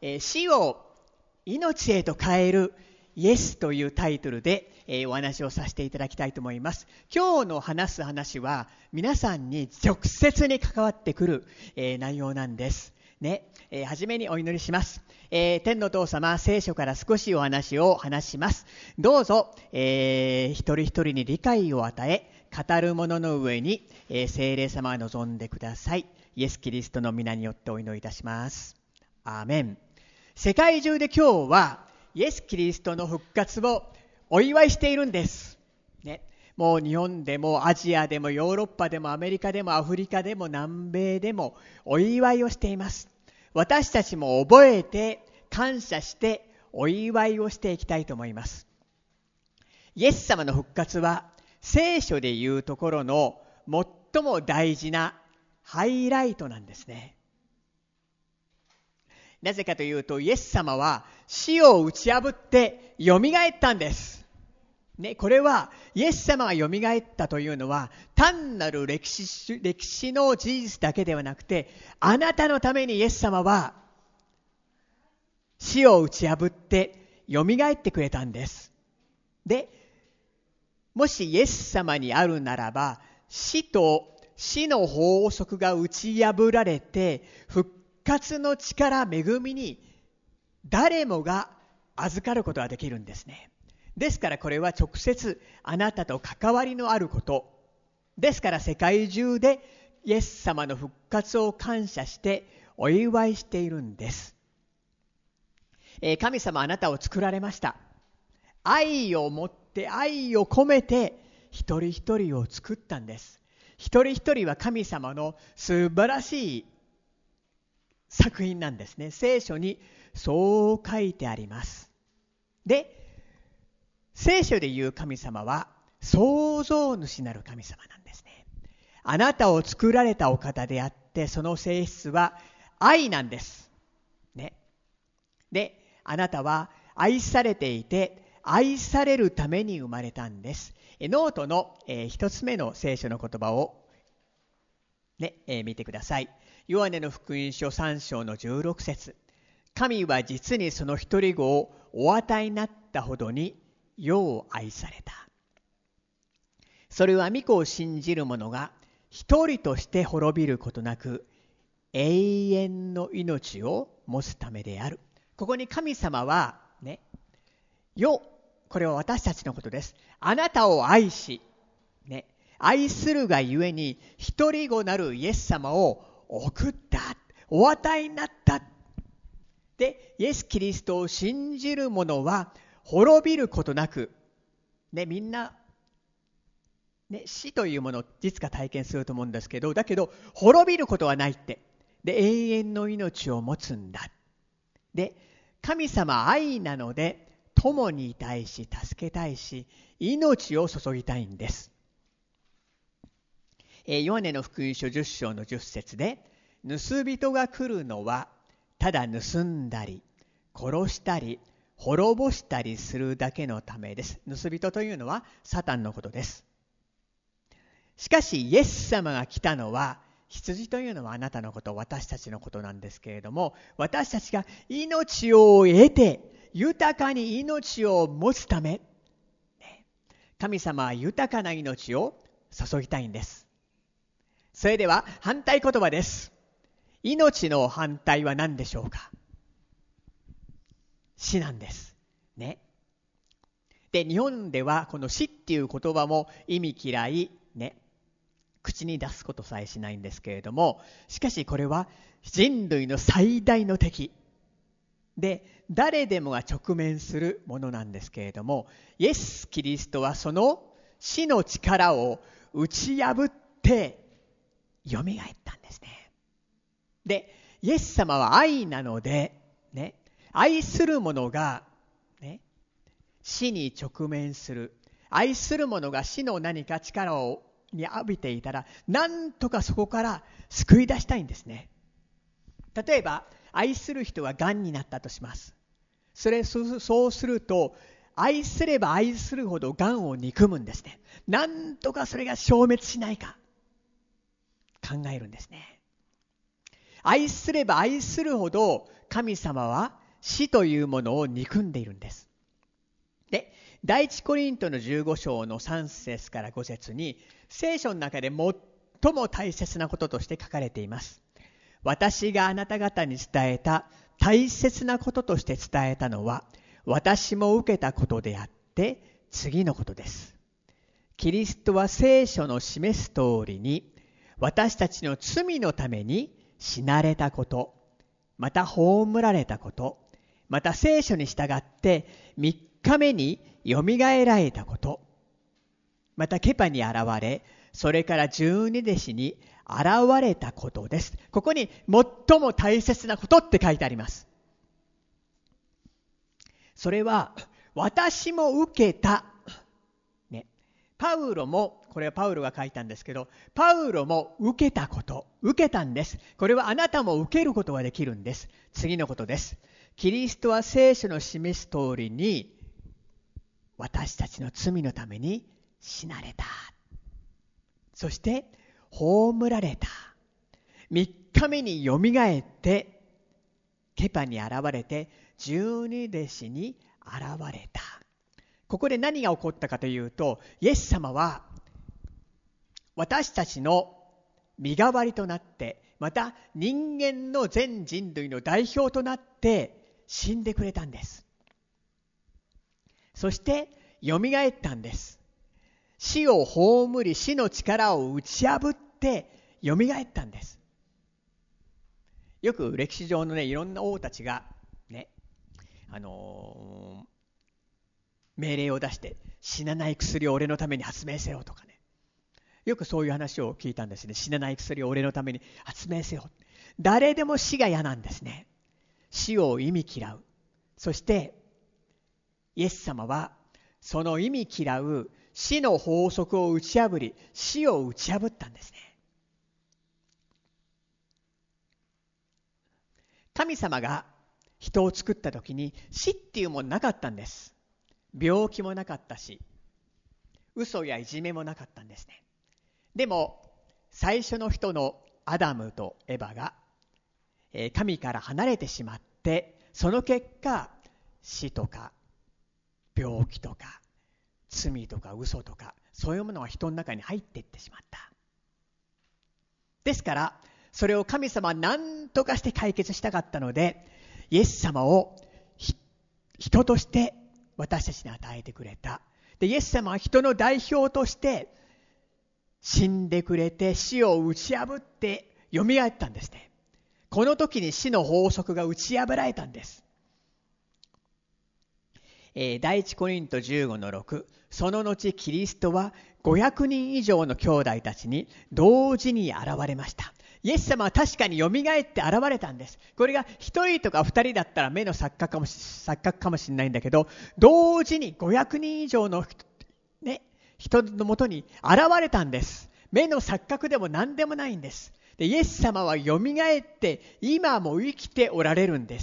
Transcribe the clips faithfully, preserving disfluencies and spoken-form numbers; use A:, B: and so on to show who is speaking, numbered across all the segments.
A: えー、死を命へと変えるイエスというタイトルで、えー、お話をさせていただきたいと思います。今日の話す話は皆さんに直接に関わってくる、えー、内容なんですね。えー、初めにお祈りします。えー、天の父様、聖書から少しお話を話します。どうぞ、えー、一人一人に理解を与え、語る者の上に、えー、聖霊様が望んでください。イエス・キリストの皆によってお祈りいたします。アーメン。世界中で今日はイエス・キリストの復活をお祝いしているんです、ね、もう日本でもアジアでもヨーロッパでもアメリカでもアフリカでも南米でもお祝いをしています。私たちも覚えて感謝してお祝いをしていきたいと思います。イエス様の復活は聖書でいうところの最も大事なハイライトなんですね。なぜかというと、イエス様は死を打ち破ってよみがえったんです、ね、これはイエス様がよみがえったというのは単なる歴史、歴史の事実だけではなくて、あなたのためにイエス様は死を打ち破ってよみがえってくれたんです。で、もしイエス様にあるならば、死と死の法則が打ち破られて復活の力、恵みに誰もが預かることができるんですね。ですからこれは直接あなたと関わりのあることですから、世界中でイエス様の復活を感謝してお祝いしているんです。えー、神様あなたを作られました。愛を持って愛を込めて一人一人を作ったんです。一人一人は神様の素晴らしい作品なんですね。聖書にそう書いてあります。で、聖書で言う神様は創造主なる神様なんですね。あなたを作られたお方であって、その性質は愛なんです、ね、で、あなたは愛されていて、愛されるために生まれたんです。ノートの、えー、一つ目の聖書の言葉を、ねえー、見てください。ヨハネの福音書さん章のじゅうろく節。神は実にその一人子をお与えになったほどに世を愛された。それは御子を信じる者が一人として滅びることなく永遠の命を持つためである。ここに神様はね、世、これは私たちのことです。あなたを愛し、ね、愛するがゆえに一人子なるイエス様を送った、お与えになった。で、イエス・キリストを信じる者は滅びることなく、ね、みんな、ね、死というものをいつか体験すると思うんですけど、だけど滅びることはないって。で、永遠の命を持つんだ。で、神様愛なので友にいたいし、助けたいし、命を注ぎたいんです。えー、ヨハネの福音書じゅっ章のじゅっ節で、盗人が来るのはただ盗んだり殺したり滅ぼしたりするだけのためです。盗人というのはサタンのことです。しかしイエス様が来たのは、羊というのはあなたのこと、私たちのことなんですけれども、私たちが命を得て豊かに命を持つため、神様は豊かな命を注ぎたいんです。それでは反対言葉です。命の反対は何でしょうか？死なんです。ね。で、日本ではこの死っていう言葉も意味嫌い、ね。口に出すことさえしないんですけれども、しかしこれは人類の最大の敵で、誰でもが直面するものなんですけれども、イエス・キリストはその死の力を打ち破ってよみがえったんですね。で、イエス様は愛なので、ね、愛する者が、ね、死に直面する、愛する者が死の何か力をに浴びていたら、なんとかそこから救い出したいんですね。例えば愛する人はがんになったとします。それそうすると、愛すれば愛するほどがんを憎むんですね。なんとかそれが消滅しないか考えるんですね。 愛すれば愛するほど神様は死というものを憎んでいるんです。で、第一コリントのじゅうご章のさん節からご節に聖書の中で最も大切なこととして書かれています。私があなた方に伝えた大切なこととして伝えたのは、私も受けたことであって次のことです。キリストは聖書の示す通りに私たちの罪のために死なれたこと、また葬られたこと、また聖書に従ってみっかめによみがえられたこと、またケパに現れ、それから十二弟子に現れたことです。ここに最も大切なことって書いてあります。それは私も受けた、ね、パウロも、これはパウロが書いたんですけど、パウロも受けたこと、受けたんです。これはあなたも受けることができるんです。次のことです。キリストは聖書の示す通りに私たちの罪のために死なれた。そして葬られた。三日目によみがえってケパに現れて十二弟子に現れた。ここで何が起こったかというと、イエス様は私たちの身代わりとなって、また人間の全人類の代表となって死んでくれたんです。そしてよみがえったんです。死を葬り、死の力を打ち破ってよみがえったんです。よく歴史上のね、いろんな王たちがね、あのー、命令を出して死なない薬を俺のために発明せよとかね、よくそういう話を聞いたんですね。死なない薬を俺のために発明せよ。誰でも死が嫌なんですね。死を忌み嫌う。そしてイエス様はその忌み嫌う死の法則を打ち破り、死を打ち破ったんですね。神様が人を作った時に死っていうものなかったんです。病気もなかったし、嘘やいじめもなかったんですね。でも最初の人のアダムとエバが神から離れてしまって、その結果死とか病気とか罪とか嘘とか、そういうものが人の中に入っていってしまった。ですからそれを神様は何とかして解決したかったので、イエス様を人として私たちに与えてくれた。で、イエス様は人の代表として死んでくれて、死を打ち破ってよみがえったんですね。この時に死の法則が打ち破られたんです。えー、第一コリントじゅうごのろく、その後キリストはごひゃくにん以上の兄弟たちに同時に現れました。イエス様は確かによみがえって現れたんです。これが一人とか二人だったら目の錯覚かもし、錯覚かもしれないんだけど、同時にごひゃくにん以上の、ね、人のもとに現れたんです。目の錯覚でも何でもないんです。で、イエス様はよみがえって今も生きておられるんです。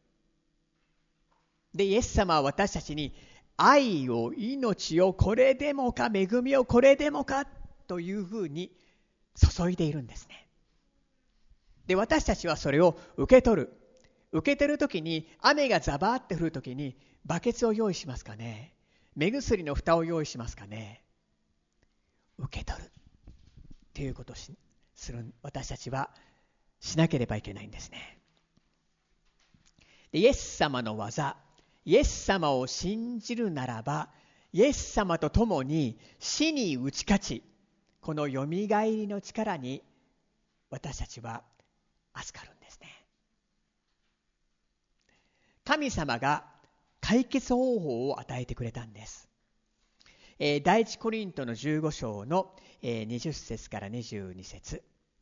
A: で、イエス様は私たちに愛を、命を、これでもか、恵みをこれでもかというふうに注いでいるんですね。で、私たちはそれを受け取る。受け取るときに、雨がザバーって降るときにバケツを用意しますかね。目薬の蓋を用意しますかね。受け取るということをしする私たちはしなければいけないんですね。で、イエス様の技、イエス様を信じるならば、イエス様と共に死に打ち勝ち、このよみがえりの力に私たちは預かるんですね。神様が解決方法を与えてくれたんです。えー、第一コリントのじゅうご章の、えー、にじゅっ節からにじゅうに節。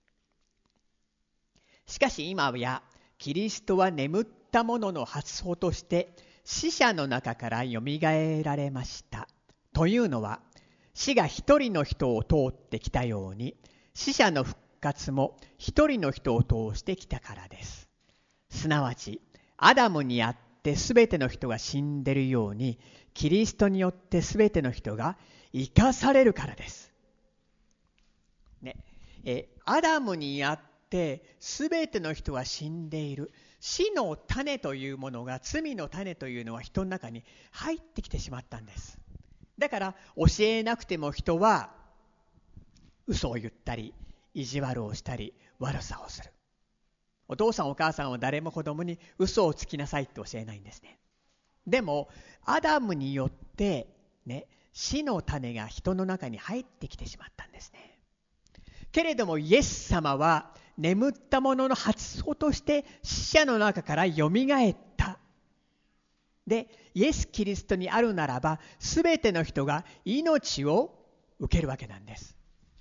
A: しかし今やキリストは眠った者の発歩として死者の中からよみがえられました。というのは、死が一人の人を通ってきたように、死者の復活も一人の人を通してきたからです。すなわちアダムにあってすべての人が死んでいるように、キリストによってすべての人が生かされるからです、ね、えアダムにあっってすべての人は死んでいる。死の種というものが、罪の種というのは人の中に入ってきてしまったんです。だから教えなくても人は嘘を言ったり、意地悪をしたり、悪さをする。お父さんお母さんは誰も子供に嘘をつきなさいって教えないんですね。でもアダムによってね、死の種が人の中に入ってきてしまったんですね。けれどもイエス様は眠った者の発想として死者の中からよみがえった。で、イエス・キリストにあるならば、すべての人が命を受けるわけなんです。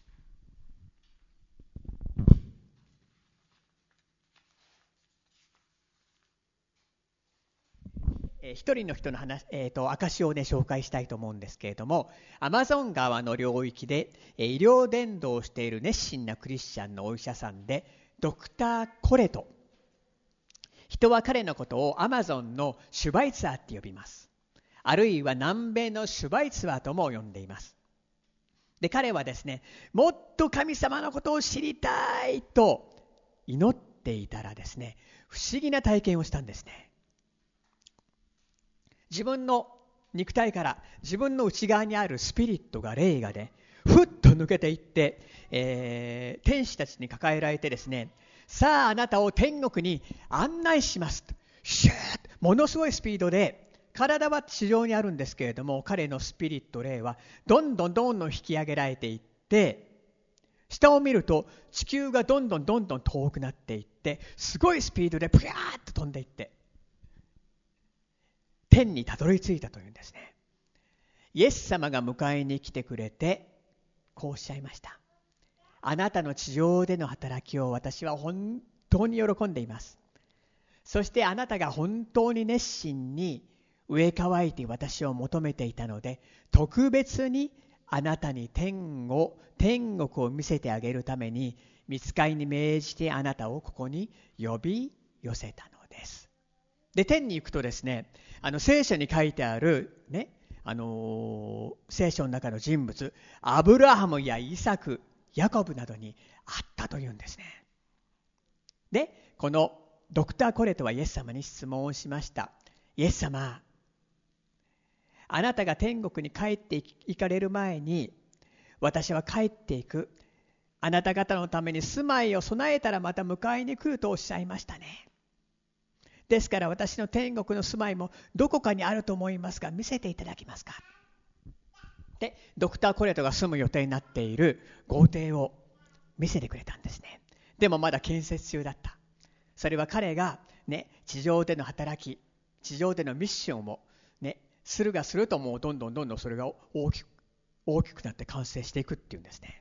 A: 一人の人の話、えーと、証をね、紹介したいと思うんですけれども、アマゾン川の領域で医療伝道をしている熱心なクリスチャンのお医者さんで、ドクター・コレト。人は彼のことをアマゾンのシュバイツァーって呼びます。あるいは南米のシュバイツァーとも呼んでいます。で、彼はですね、もっと神様のことを知りたいと祈っていたらですね、不思議な体験をしたんですね。自分の肉体から自分の内側にあるスピリットが、霊がね、ふっと抜けていって、えー、天使たちに抱えられてですね、さああなたを天国に案内しますと、シューッ、ものすごいスピードで、体は地上にあるんですけれども、彼のスピリット、霊はどんどんどんどん引き上げられていって、下を見ると地球がどんどんどんどん遠くなっていって、すごいスピードでプヤーッと飛んでいって天にたどり着いたというんですね。イエス様が迎えに来てくれてこうおっしゃいました。あなたの地上での働きを私は本当に喜んでいます。そしてあなたが本当に熱心に植え替えて私を求めていたので、特別にあなたに天を天国を見せてあげるために御使いに命じてあなたをここに呼び寄せたのです。で、天に行くとですね、あの聖書に書いてあるね、あのー、聖書の中の人物、アブラハムやイサク、ヤコブなどにあったというんですね。で、このドクター・コレトはイエス様に質問をしました。イエス様、あなたが天国に帰っていかれる前に、私は帰っていく。あなた方のために住まいを備えたらまた迎えに来るとおっしゃいましたね。ですから私の天国の住まいもどこかにあると思いますが、見せていただけますか。で、ドクター・コレトが住む予定になっている豪邸を見せてくれたんですね。でもまだ建設中だった。それは彼がね、地上での働き、地上でのミッションをね、するがするともうどんどんどんどんそれが大きく大きくなって完成していくっていうんですね。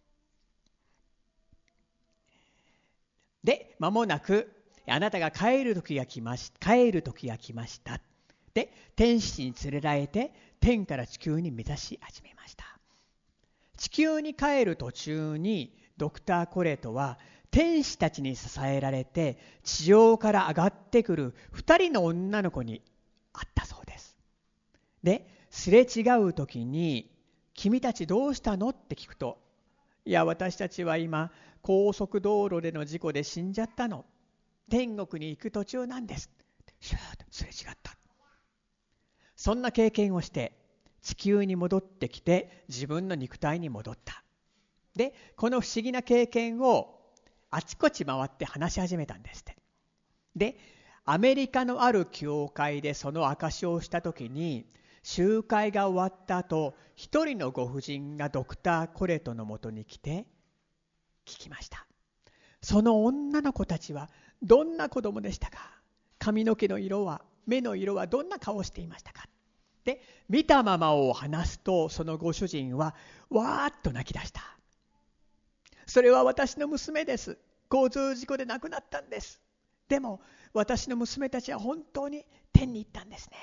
A: で、間もなくあなたが帰る時が来まし帰る時が来ました。で、天使に連れられて天から地球に目指し始めました。地球に帰る途中にドクター・コレトは天使たちに支えられて地上から上がってくる二人の女の子に会ったそうです。で、すれ違う時に君たちどうしたのって聞くと、いや私たちは今高速道路での事故で死んじゃったの。天国に行く途中なんです。シューッとすれ違った。そんな経験をして地球に戻ってきて自分の肉体に戻った。で、この不思議な経験をあちこち回って話し始めたんですって。で、アメリカのある教会でその証しをした時に、集会が終わった後、一人のご婦人がドクター・コレトのもとに来て聞きました。その女の子たちはどんな子供でしたか。髪の毛の色は、目の色はどんな顔をしていましたか。で、見たままを話すと、そのご主人はわーっと泣き出した。それは私の娘です。交通事故で亡くなったんです。でも私の娘たちは本当に天に行ったんですね。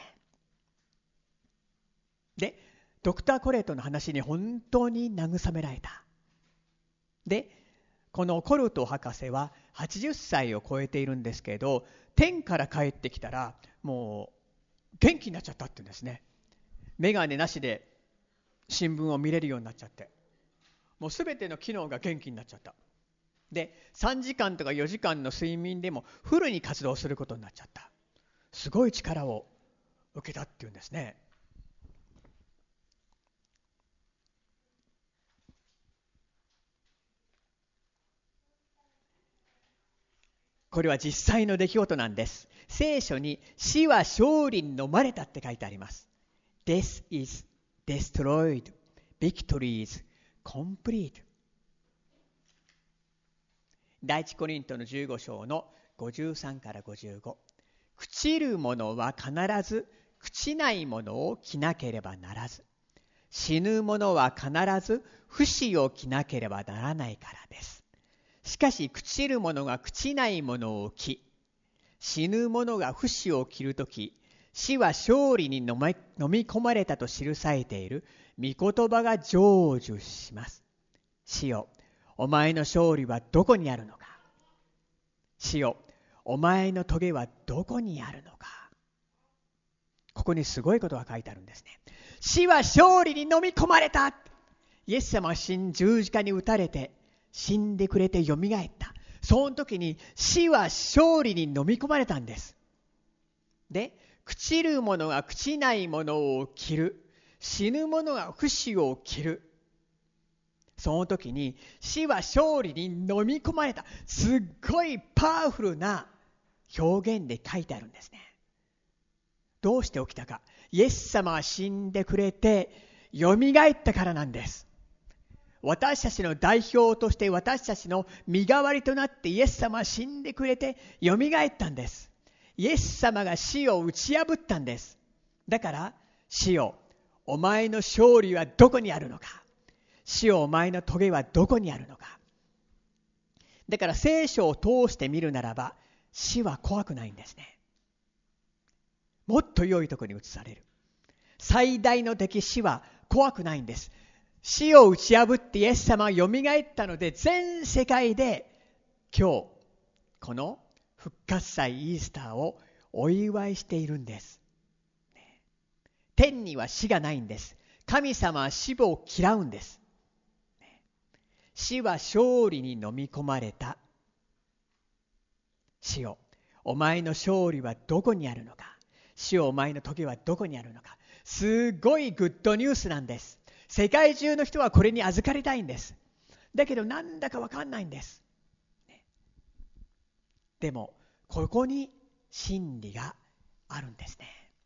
A: で、ドクター・コレトの話に本当に慰められた。で、このコルト博士ははちじゅっさいを超えているんですけど、天から帰ってきたらもう元気になっちゃったって言うんですね。眼鏡なしで新聞を見れるようになっちゃって、もうすべての機能が元気になっちゃった。 で、さんじかんとかよじかんの睡眠でもフルに活動することになっちゃった。すごい力を受けたっていうんですね。これは実際の出来事なんです。聖書に死は勝利に飲まれたって書いてあります。Death is destroyed. Victory is complete. 第一コリントのじゅうご章のごじゅうさんからごじゅうご。朽ちるものは必ず朽ちないものを着なければならず、死ぬものは必ず不死を着なければならないからです。しかし朽ちるものが朽ちないものを着、死ぬものが不死を着るとき、死は勝利に飲み込まれたと記されている御言葉が成就します。死よ、お前の勝利はどこにあるのか。死よ、お前の棘はどこにあるのか。ここにすごいことが書いてあるんですね。死は勝利に飲み込まれた。イエス様は十字架に打たれて死んでくれてよみがえった。その時に死は勝利に飲み込まれたんです。で、朽ちるものが朽ちないものを着る、死ぬものが不死を着る。その時に死は勝利に飲み込まれた。すっごいパワフルな表現で書いてあるんですね。どうして起きたか。イエス様は死んでくれてよみがえったからなんです。私たちの代表として私たちの身代わりとなってイエス様は死んでくれてよみがえったんです。イエス様が死を打ち破ったんです。だから死よ、お前の勝利はどこにあるのか。死よ、お前の棘はどこにあるのか。だから聖書を通して見るならば死は怖くないんですね。もっと良いところに移される。最大の敵死は怖くないんです。死を打ち破ってイエス様はよみがえったので、全世界で今日この復活祭イースターをお祝いしているんです。天には死がないんです。神様は死を嫌うんです。死は勝利に飲み込まれた。死よ、お前の勝利はどこにあるのか。死よ、お前の棘はどこにあるのか。すごいグッドニュースなんです。世界中の人はこれに預かりたいんです。だけどなんだかわかんないんです。でもここに真理があるんですね。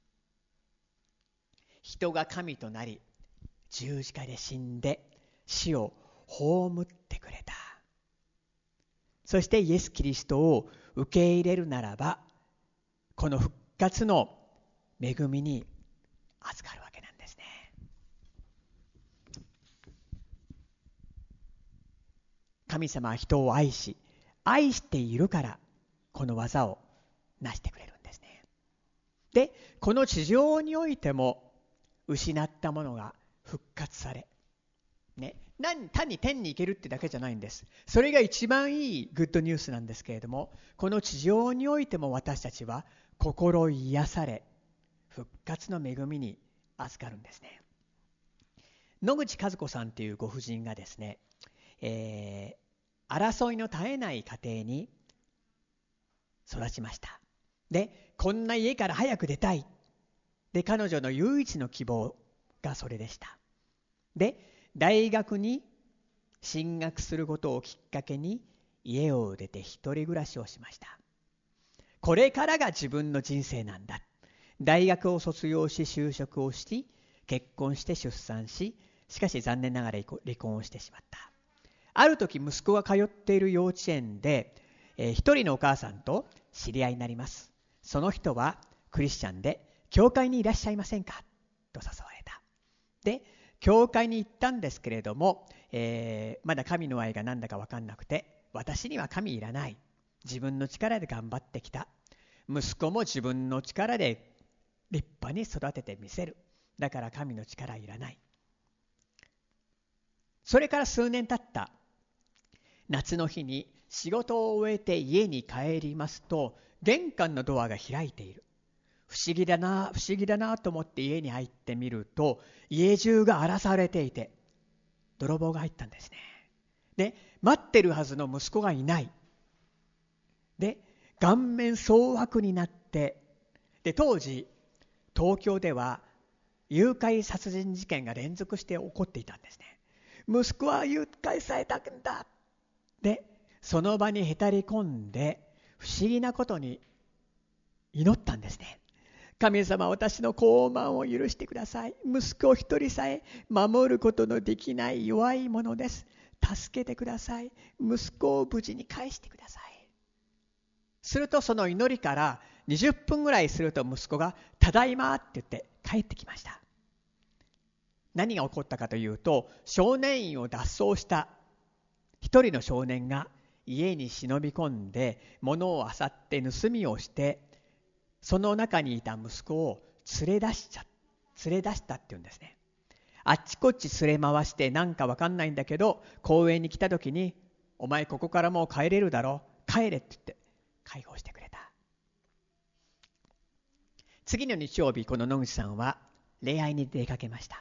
A: 人が神となり十字架で死んで死を葬ってくれた。そしてイエス・キリストを受け入れるならば、この復活の恵みに預かるわけなんですね。神様は人を愛し、愛しているからこの技を成してくれるんですね。で、この地上においても失ったものが復活され、ね、何単に天に行けるってだけじゃないんです。それが一番いいグッドニュースなんですけれども、この地上においても私たちは心癒され、復活の恵みに預かるんですね。野口和子さんというご婦人がですね、えー、争いの絶えない家庭に育ちました。で、こんな家から早く出たい。で、彼女の唯一の希望がそれでした。で、大学に進学することをきっかけに家を出て一人暮らしをしました。これからが自分の人生なんだ。大学を卒業し就職をし、結婚して出産し、しかし残念ながら離婚をしてしまった。ある時息子が通っている幼稚園で、えー、一人のお母さんと知り合いになります。その人はクリスチャンで、教会にいらっしゃいませんかと誘われた。で、教会に行ったんですけれども、えー、まだ神の愛が何だか分かんなくて、私には神いらない。自分の力で頑張ってきた。息子も自分の力で立派に育ててみせる。だから神の力いらない。それから数年経った夏の日に仕事を終えて家に帰りますと、玄関のドアが開いている。不思議だな、不思議だなと思って家に入ってみると、家中が荒らされていて、泥棒が入ったんですね。 で、待ってるはずの息子がいない。で、顔面蒼白になって、で、当時、東京では誘拐殺人事件が連続して起こっていたんですね。息子は誘拐されたんだ。で、その場にへたり込んで、不思議なことに祈ったんですね。神様、私の傲慢を許してください。息子一人さえ守ることのできない弱いものです。助けてください。息子を無事に返してください。するとその祈りからにじゅっぷんぐらいすると息子がただいまって言って帰ってきました。何が起こったかというと、少年院を脱走した一人の少年が家に忍び込んで物を漁って盗みをして、その中にいた息子を連れ出しちゃ連れ出したっていうんですね。あっちこっち連れ回して、なんかわかんないんだけど公園に来た時に、お前ここからもう帰れるだろう、帰れって言って解放してくれた。次の日曜日、この野口さんは礼拝に出かけました。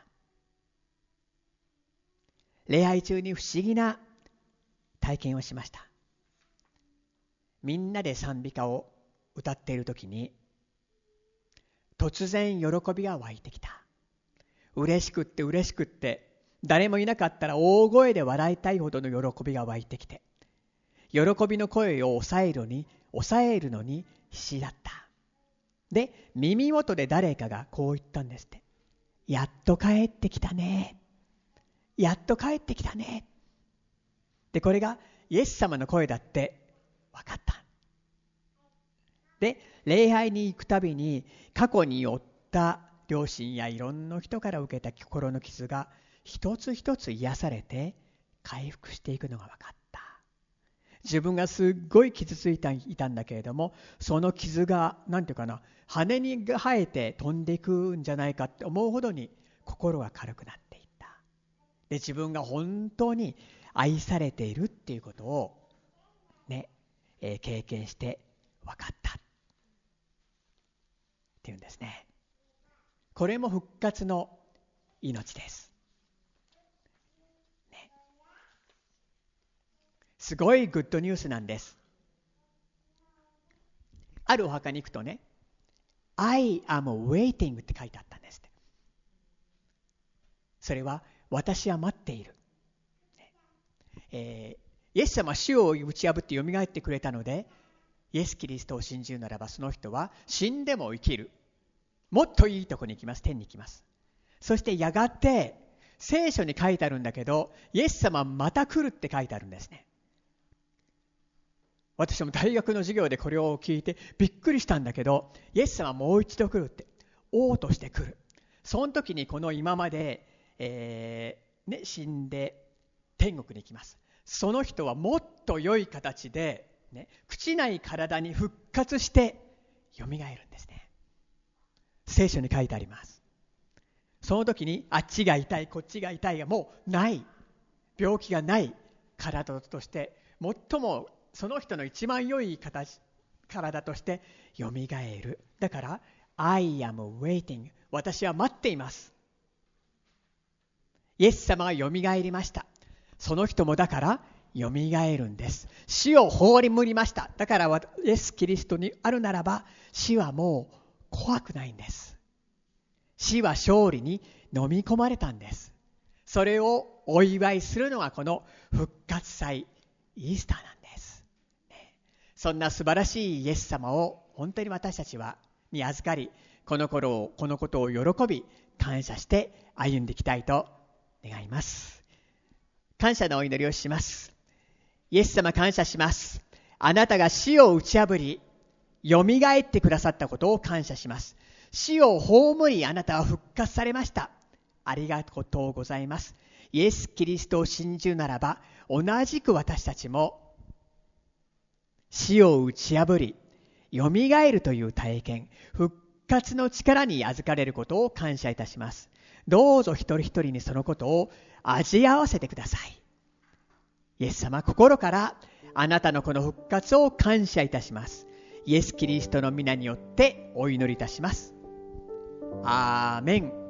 A: 礼拝中に不思議な体験をしました。みんなで賛美歌を歌っている時に、突然喜びが湧いてきた。嬉しくって嬉しくって、誰もいなかったら大声で笑いたいほどの喜びが湧いてきて、喜びの声を抑えるのに抑えるのに必死だった。で、耳元で誰かがこう言ったんですって。やっと帰ってきたね。やっと帰ってきたね。で、これがイエス様の声だって分かった。で、礼拝に行くたびに過去に負った両親やいろんな人から受けた心の傷が一つ一つ癒されて回復していくのが分かった。自分がすっごい傷ついていたんだけれども、その傷がなんていうかな、羽に生えて飛んでいくんじゃないかって思うほどに心が軽くなっていった。で、自分が本当に愛されているっていうことをね、えー、経験して分かったっていうんですね。これも復活の命です、ね、すごいグッドニュースなんです。あるお墓に行くとね、I am waiting って書いてあったんですって。それは私は待っている、ねえー、イエス様は死を打ち破ってよみがえってくれたので、イエス・キリストを信じるならば、その人は死んでも生きる、もっといいところに行きます。天に行きます。そしてやがて、聖書に書いてあるんだけど、イエス様はまた来るって書いてあるんですね。私も大学の授業でこれを聞いてびっくりしたんだけど、イエス様はもう一度来るって、王として来る。その時にこの今まで、えーね、死んで天国に行きます。その人はもっと良い形で、ね、朽ちない体に復活してよみがえるんですね。聖書に書いてあります。その時にあっちが痛いこっちが痛いがもうない、病気がない体として、最もその人の一番良い形体としてよみがえる。だから I am waiting、 私は待っています。イエス様がよみがえりました。その人もだからよみがえるんです。死を葬りました。だからイエス・キリストにあるならば、死はもう怖くないんです。死は勝利に飲み込まれたんです。それをお祝いするのがこの復活祭イースターなんです。そんな素晴らしいイエス様を本当に私たちはに預かり、この頃をこのことを喜び感謝して歩んでいきたいと願います。感謝のお祈りをします。イエス様、感謝します。あなたが死を打ち破りよみがえってくださったことを感謝します。死を葬り、あなたは復活されました。ありがとうございます。イエス・キリストを信じるならば、同じく私たちも死を打ち破りよみがえるという体験、復活の力に預かれることを感謝いたします。どうぞ一人一人にそのことを味合わせてください。イエス様、心からあなたのこの復活を感謝いたします。イエス・キリストの皆によってお祈りいたします。アーメン。